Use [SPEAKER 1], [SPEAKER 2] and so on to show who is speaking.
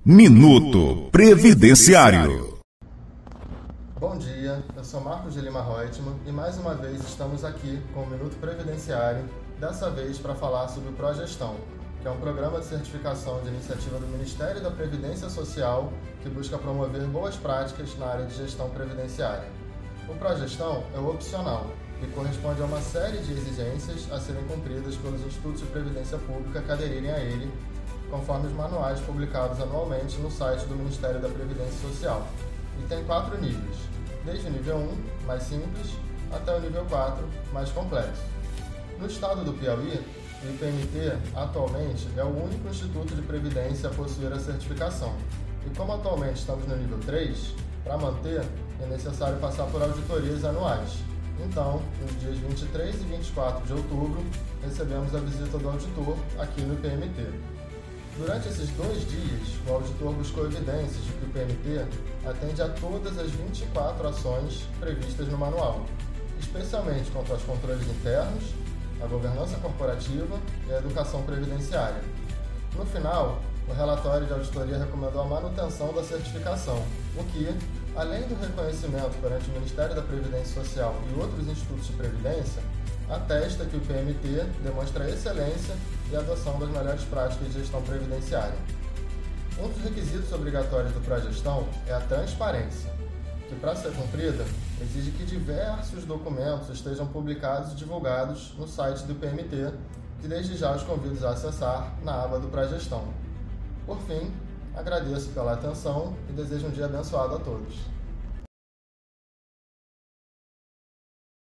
[SPEAKER 1] Minuto Previdenciário.
[SPEAKER 2] Bom dia, eu sou Marcos de Lima Reutemann e mais uma vez estamos aqui com o Minuto Previdenciário, dessa vez para falar sobre o Progestão, que é um programa de certificação de iniciativa do Ministério da Previdência Social que busca promover boas práticas na área de gestão previdenciária. O Progestão é o opcional e corresponde a uma série de exigências a serem cumpridas pelos institutos de previdência pública que aderirem a ele, conforme os manuais publicados anualmente no site do Ministério da Previdência Social. E tem 4 níveis, desde o nível 1, mais simples, até o nível 4, mais complexo. No estado do Piauí, o IPMT atualmente é o único instituto de previdência a possuir a certificação. E como atualmente estamos no nível 3, para manter é necessário passar por auditorias anuais. Então, nos dias 23 e 24 de outubro, recebemos a visita do auditor aqui no IPMT. Durante esses 2 dias, o auditor buscou evidências de que o IPMT atende a todas as 24 ações previstas no manual, especialmente quanto aos controles internos, a governança corporativa e a educação previdenciária. No final, o relatório de auditoria recomendou a manutenção da certificação, o que, além do reconhecimento perante o Ministério da Previdência Social e outros institutos de previdência, atesta que o IPMT demonstra excelência e adoção das melhores práticas de gestão previdenciária. Um dos requisitos obrigatórios do Progestão é a transparência, que, para ser cumprida, exige que diversos documentos estejam publicados e divulgados no site do IPMT, que desde já os convido a acessar na aba do Progestão. Por fim, agradeço pela atenção e desejo um dia abençoado a todos.